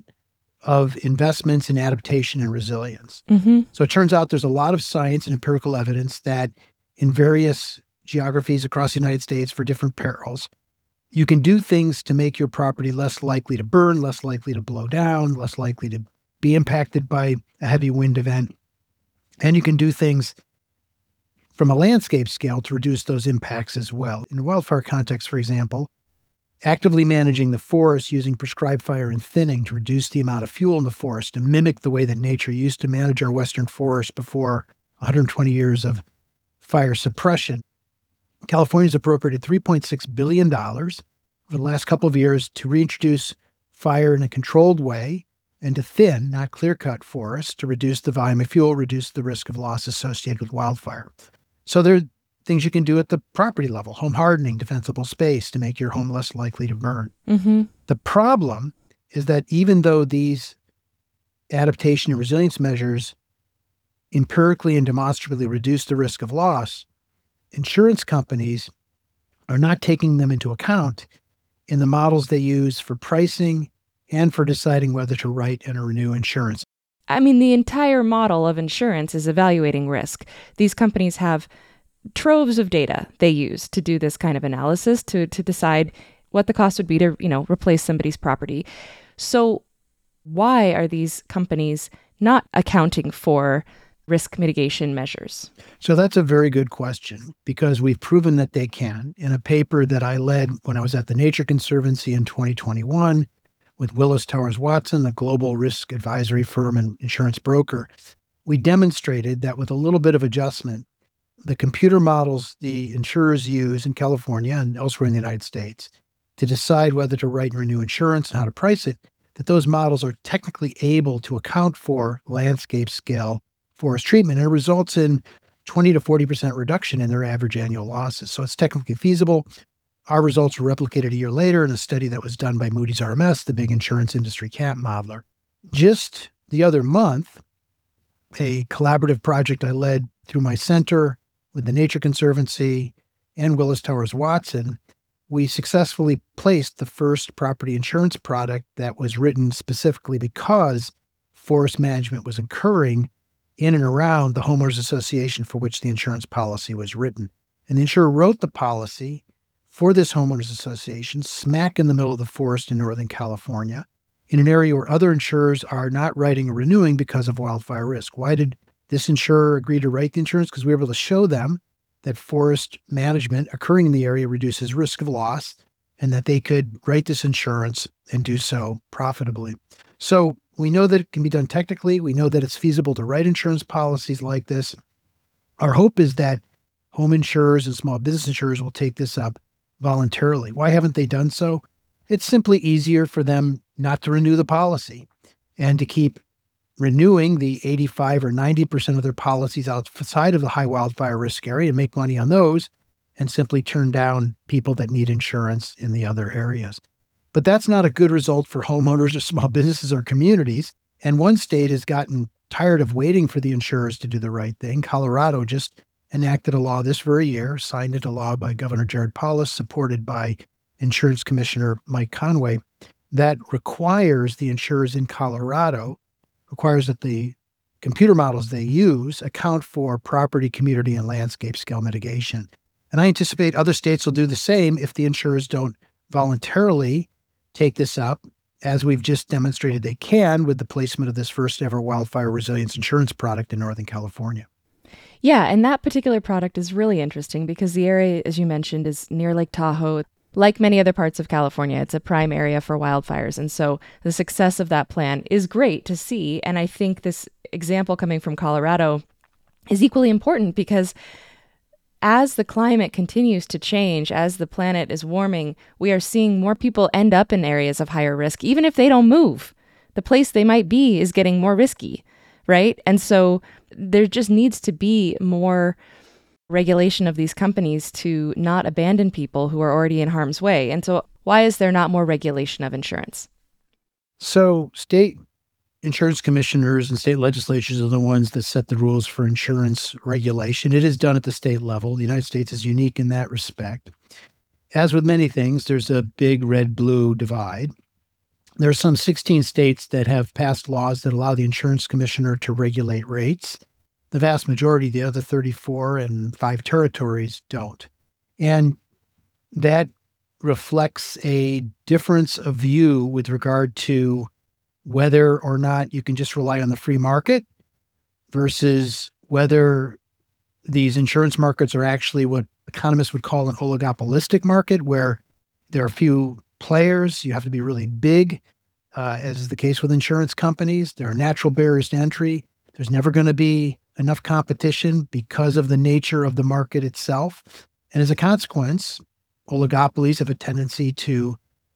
of investments in adaptation and resilience. Mm-hmm. So it turns out there's a lot of science and empirical evidence that in various geographies across the United States for different perils, you can do things to make your property less likely to burn, less likely to blow down, less likely to be impacted by a heavy wind event. And you can do things from a landscape scale to reduce those impacts as well. In the wildfire context, for example, actively managing the forest using prescribed fire and thinning to reduce the amount of fuel in the forest to mimic the way that nature used to manage our western forests before 120 years of fire suppression. California's appropriated $3.6 billion over the last couple of years to reintroduce fire in a controlled way and to thin, not clear-cut forests to reduce the volume of fuel, reduce the risk of loss associated with wildfire. So there are things you can do at the property level, home hardening, defensible space to make your home less likely to burn. Mm-hmm. The problem is that even though these adaptation and resilience measures empirically and demonstrably reduce the risk of loss, insurance companies are not taking them into account in the models they use for pricing and for deciding whether to write and renew insurance. I mean, the entire model of insurance is evaluating risk. These companies have troves of data they use to do this kind of analysis to decide what the cost would be to, replace somebody's property. So why are these companies not accounting for risk mitigation measures? So that's a very good question because we've proven that they can. In a paper that I led when I was at the Nature Conservancy in 2021 with Willis Towers Watson, a global risk advisory firm and insurance broker, we demonstrated that with a little bit of adjustment, the computer models the insurers use in California and elsewhere in the United States to decide whether to write and renew insurance and how to price it, that those models are technically able to account for landscape scale forest treatment, and it results in 20 to 40% reduction in their average annual losses. So it's technically feasible. Our results were replicated a year later in a study that was done by Moody's RMS, the big insurance industry cat modeler. Just the other month, a collaborative project I led through my center with the Nature Conservancy and Willis Towers Watson, we successfully placed the first property insurance product that was written specifically because forest management was occurring in and around the homeowners association for which the insurance policy was written. And the insurer wrote the policy for this homeowners association smack in the middle of the forest in Northern California, in an area where other insurers are not writing or renewing because of wildfire risk. Why did this insurer agree to write the insurance? Because we were able to show them that forest management occurring in the area reduces risk of loss and that they could write this insurance and do so profitably. So we know that it can be done technically. We know that it's feasible to write insurance policies like this. Our hope is that home insurers and small business insurers will take this up voluntarily. Why haven't they done so? It's simply easier for them not to renew the policy and to keep renewing the 85 or 90% of their policies outside of the high wildfire risk area and make money on those, and simply turn down people that need insurance in the other areas. But that's not a good result for homeowners or small businesses or communities. And one state has gotten tired of waiting for the insurers to do the right thing. Colorado just enacted a law this very year, signed into law by Governor Jared Polis, supported by Insurance Commissioner Mike Conway, that requires the insurers in Colorado, requires that the computer models they use account for property, community, and landscape scale mitigation. And I anticipate other states will do the same if the insurers don't voluntarily take this up, as we've just demonstrated they can with the placement of this first ever wildfire resilience insurance product in Northern California. Yeah, and that particular product is really interesting because the area, as you mentioned, is near Lake Tahoe. Like many other parts of California, it's a prime area for wildfires. And so the success of that plan is great to see. And I think this example coming from Colorado is equally important because as the climate continues to change, as the planet is warming, we are seeing more people end up in areas of higher risk, even if they don't move. The place they might be is getting more risky, right? And so there just needs to be more regulation of these companies to not abandon people who are already in harm's way. And so why is there not more regulation of insurance? So state insurance commissioners and state legislatures are the ones that set the rules for insurance regulation. It is done at the state level. The United States is unique in that respect. As with many things, there's a big red-blue divide. There are some 16 states that have passed laws that allow the insurance commissioner to regulate rates. The vast majority, the other 34 and 5 territories, don't. And that reflects a difference of view with regard to whether or not you can just rely on the free market versus whether these insurance markets are actually what economists would call an oligopolistic market, where there are few players. You have to be really big, as is the case with insurance companies. There are natural barriers to entry. There's never going to be enough competition because of the nature of the market itself. And as a consequence, oligopolies have a tendency to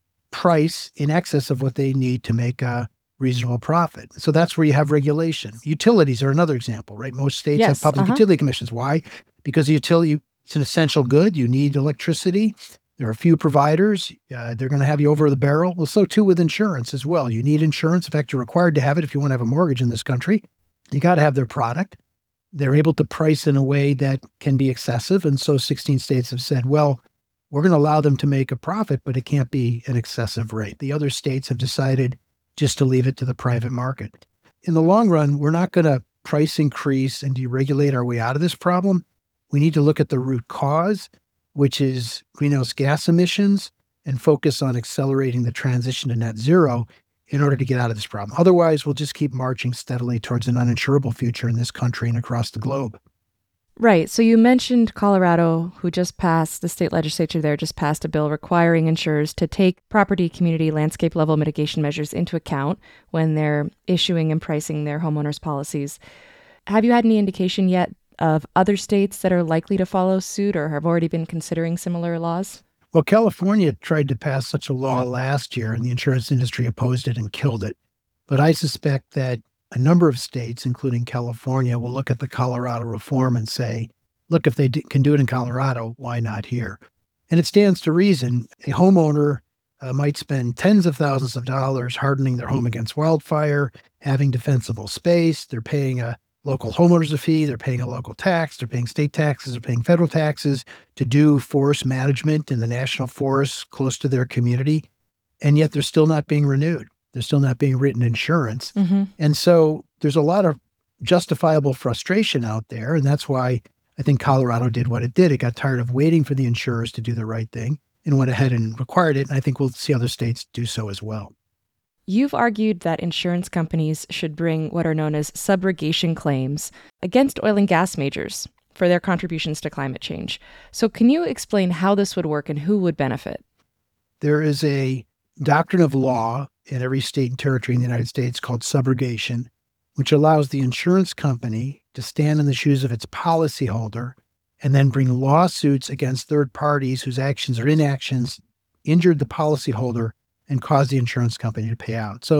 price in excess of what they need to make a reasonable profit. So that's where you have regulation. Utilities are another example, right? Most states have public utility commissions. Why? Because the utility, it's an essential good. You need electricity. There are a few providers. They're going to have you over the barrel. Well, so too with insurance as well. You need insurance. In fact, you're required to have it if you want to have a mortgage in this country. You got to have their product. They're able to price in a way that can be excessive. And so 16 states have said, well, we're going to allow them to make a profit, but it can't be an excessive rate. The other states have decided just to leave it to the private market. In the long run, we're not going to price increase and deregulate our way out of this problem. We need to look at the root cause, which is greenhouse gas emissions, and focus on accelerating the transition to net zero in order to get out of this problem. Otherwise, we'll just keep marching steadily towards an uninsurable future in this country and across the globe. Right. So you mentioned Colorado, who just passed, the state legislature there just passed a bill requiring insurers to take property, community, landscape level mitigation measures into account when they're issuing and pricing their homeowners policies. Have you had any indication yet of other states that are likely to follow suit or have already been considering similar laws? Well, California tried to pass such a law last year, and the insurance industry opposed it and killed it. But I suspect that a number of states, including California, will look at the Colorado reform and say, look, if they can do it in Colorado, why not here? And it stands to reason. A homeowner might spend tens of thousands of dollars hardening their home against wildfire, having defensible space. They're paying a local homeowners fee. They're paying a local tax. They're paying state taxes. They're paying federal taxes to do forest management in the national forests close to their community. And yet they're still not being renewed. They're still not being written insurance. Mm-hmm. And so there's a lot of justifiable frustration out there. And that's why I think Colorado did what it did. It got tired of waiting for the insurers to do the right thing and went ahead and required it. And I think we'll see other states do so as well. You've argued that insurance companies should bring what are known as subrogation claims against oil and gas majors for their contributions to climate change. So can you explain how this would work and who would benefit? There is a doctrine of law in every state and territory in the United States called subrogation, which allows the insurance company to stand in the shoes of its policyholder and then bring lawsuits against third parties whose actions or inactions injured the policyholder and caused the insurance company to pay out. So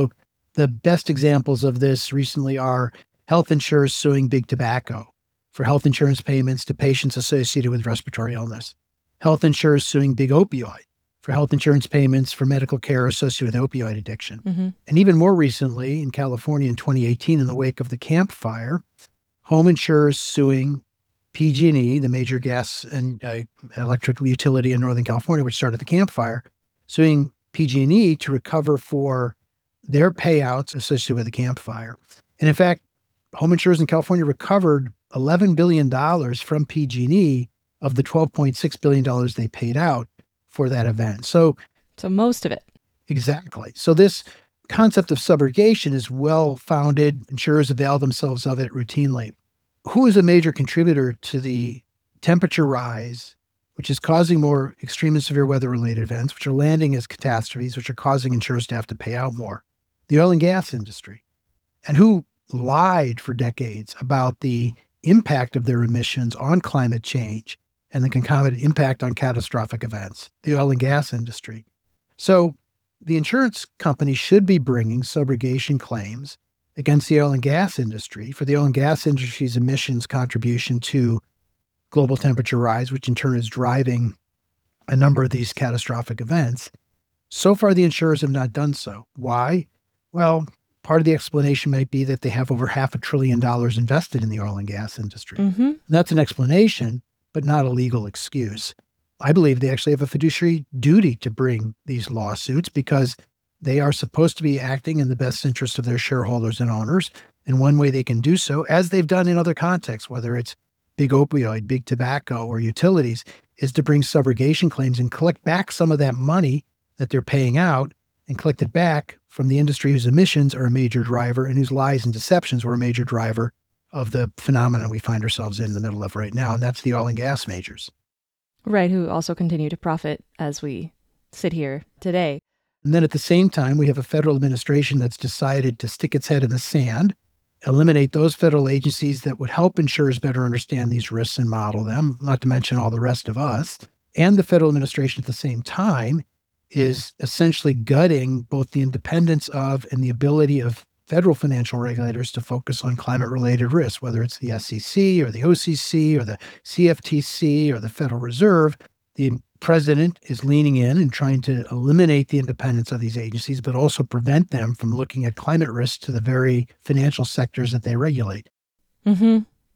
The best examples of this recently are health insurers suing Big Tobacco for health insurance payments to patients associated with respiratory illness. Health insurers suing Big Opioid for health insurance payments for medical care associated with opioid addiction. Mm-hmm. And even more recently, in California in 2018, in the wake of the Camp Fire, home insurers suing PG&E, the major gas and electric utility in Northern California, which started the Camp Fire, suing PG&E to recover for their payouts associated with the Camp Fire. And in fact, home insurers in California recovered $11 billion from PG&E of the $12.6 billion they paid out for that event. So most of it. Exactly. So this concept of subrogation is well-founded. Insurers avail themselves of it routinely. Who is a major contributor to the temperature rise, which is causing more extreme and severe weather-related events, which are landing as catastrophes, which are causing insurers to have to pay out more? The oil and gas industry. And who lied for decades about the impact of their emissions on climate change and the concomitant impact on catastrophic events? The oil and gas industry. So the insurance company should be bringing subrogation claims against the oil and gas industry for the oil and gas industry's emissions contribution to global temperature rise, which in turn is driving a number of these catastrophic events. So far, the insurers have not done so. Why? Well, part of the explanation might be that they have over $500 billion invested in the oil and gas industry. Mm-hmm. And that's an explanation, but not a legal excuse. I believe they actually have a fiduciary duty to bring these lawsuits because they are supposed to be acting in the best interest of their shareholders and owners. And one way they can do so, as they've done in other contexts, whether it's Big Opioid, Big Tobacco, or utilities, is to bring subrogation claims and collect back some of that money that they're paying out and collect it back from the industry whose emissions are a major driver and whose lies and deceptions were a major driver of the phenomenon we find ourselves in the middle of right now. And that's the oil and gas majors. Right, who also continue to profit as we sit here today. And then at the same time, we have a federal administration that's decided to stick its head in the sand, eliminate those federal agencies that would help insurers better understand these risks and model them, not to mention all the rest of us. And the federal administration at the same time is essentially gutting both the independence of and the ability of federal financial regulators to focus on climate-related risks, whether it's the SEC or the OCC or the CFTC or the Federal Reserve. The president is leaning in and trying to eliminate the independence of these agencies, but also prevent them from looking at climate risks to the very financial sectors that they regulate. Mm-hmm.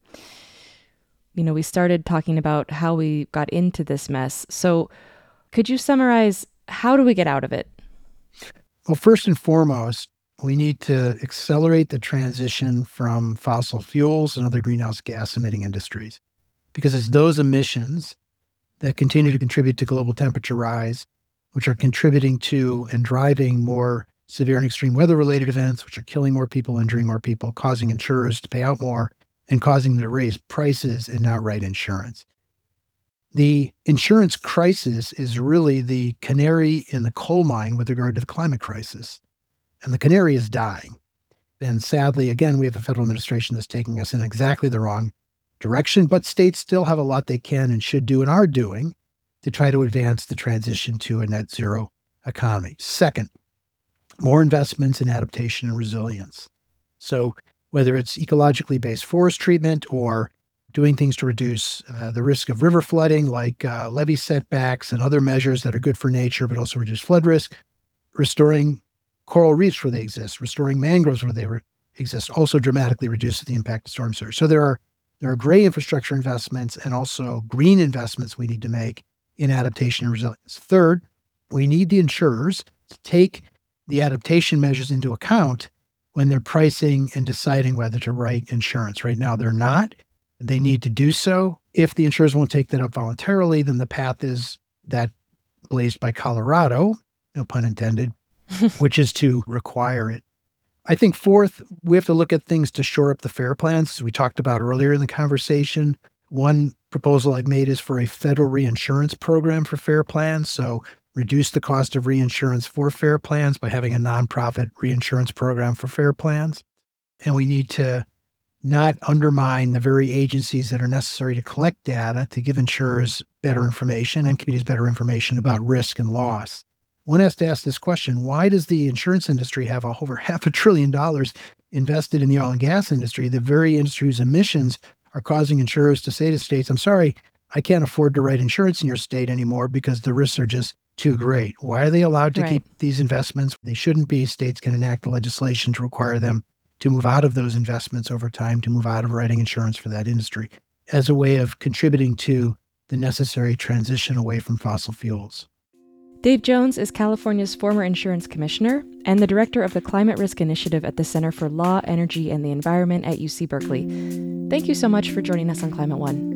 You know, we started talking about how we got into this mess. So could you summarize, how do we get out of it? Well, first and foremost, we need to accelerate the transition from fossil fuels and other greenhouse gas emitting industries, because it's those emissions that continue to contribute to global temperature rise, which are contributing to and driving more severe and extreme weather-related events, which are killing more people, injuring more people, causing insurers to pay out more, and causing them to raise prices in outright insurance. The insurance crisis is really the canary in the coal mine with regard to the climate crisis. And the canary is dying. And sadly, again, we have a federal administration that's taking us in exactly the wrong direction, but states still have a lot they can and should do and are doing to try to advance the transition to a net zero economy. Second, more investments in adaptation and resilience. So whether it's ecologically based forest treatment or doing things to reduce the risk of river flooding, like levee setbacks and other measures that are good for nature, but also reduce flood risk, restoring coral reefs where they exist, restoring mangroves where they exist, also dramatically reduces the impact of storm surge. So there are gray infrastructure investments and also green investments we need to make in adaptation and resilience. Third, we need the insurers to take the adaptation measures into account when they're pricing and deciding whether to write insurance. Right now, they're not. They need to do so. If the insurers won't take that up voluntarily, then the path is that blazed by Colorado, no pun intended, which is to require it. I think fourth, we have to look at things to shore up the FAIR plans, as we talked about earlier in the conversation. One proposal I've made is for a federal reinsurance program for FAIR plans. So reduce the cost of reinsurance for FAIR plans by having a nonprofit reinsurance program for FAIR plans. And we need to not undermine the very agencies that are necessary to collect data to give insurers better information and communities better information about risk and loss. one has to ask this question: why does the insurance industry have over $500 billion invested in the oil and gas industry, the very industry whose emissions are causing insurers to say to states, I'm sorry, I can't afford to write insurance in your state anymore because the risks are just too great? Why are they allowed to keep these investments? They shouldn't be. States can enact legislation to require them to move out of those investments over time, to move out of writing insurance for that industry as a way of contributing to the necessary transition away from fossil fuels. Dave Jones is California's former insurance commissioner and the director of the Climate Risk Initiative at the Center for Law, Energy, and the Environment at UC Berkeley. Thank you so much for joining us on Climate One.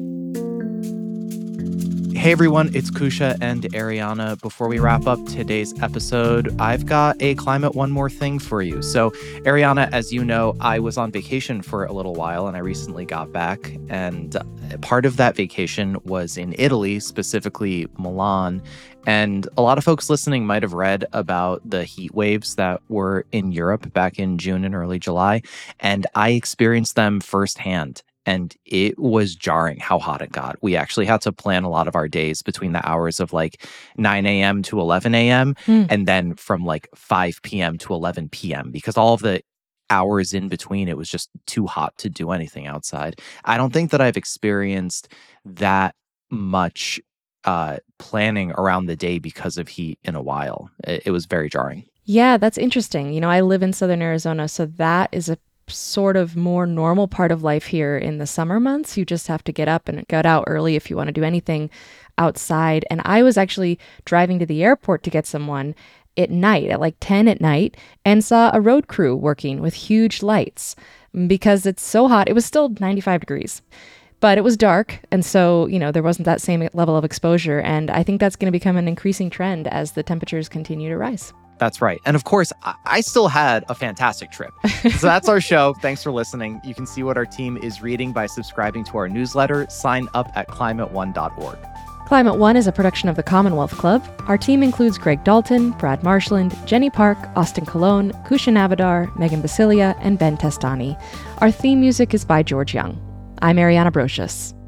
Hey everyone, it's Kusha and Ariana. Before we wrap up today's episode, I've got a Climate One more thing for you. So, Ariana, as you know, I was on vacation for a little while and I recently got back. And part of that vacation was in Italy, specifically Milan. And a lot of folks listening might have read about the heat waves that were in Europe back in June and early July. And I experienced them firsthand. And it was jarring how hot it got. We actually had to plan a lot of our days between the hours of like 9 a.m. to 11 a.m. And then from like 5 p.m. to 11 p.m. because all of the hours in between, it was just too hot to do anything outside. I don't think that I've experienced that much planning around the day because of heat in a while. It was very jarring. Yeah, that's interesting. You know, I live in Southern Arizona, so that is a sort of more normal part of life here in the summer months. You just have to get up and get out early if you want to do anything outside. And I was actually driving to the airport to get someone at night, at like 10 at night, and saw a road crew working with huge lights because it's so hot. It was still 95 degrees. But it was dark, and so, you know, there wasn't that same level of exposure. And I think that's going to become an increasing trend as the temperatures continue to rise. That's right. And of course, I still had a fantastic trip. So that's our show. Thanks for listening. You can see what our team is reading by subscribing to our newsletter. Sign up at climateone.org. Climate One is a production of the Commonwealth Club. Our team includes Greg Dalton, Brad Marshland, Jenny Park, Austin Colon, Kusha Navadar, Megan Basilia, and Ben Testani. Our theme music is by George Young. I'm Ariana Brocious.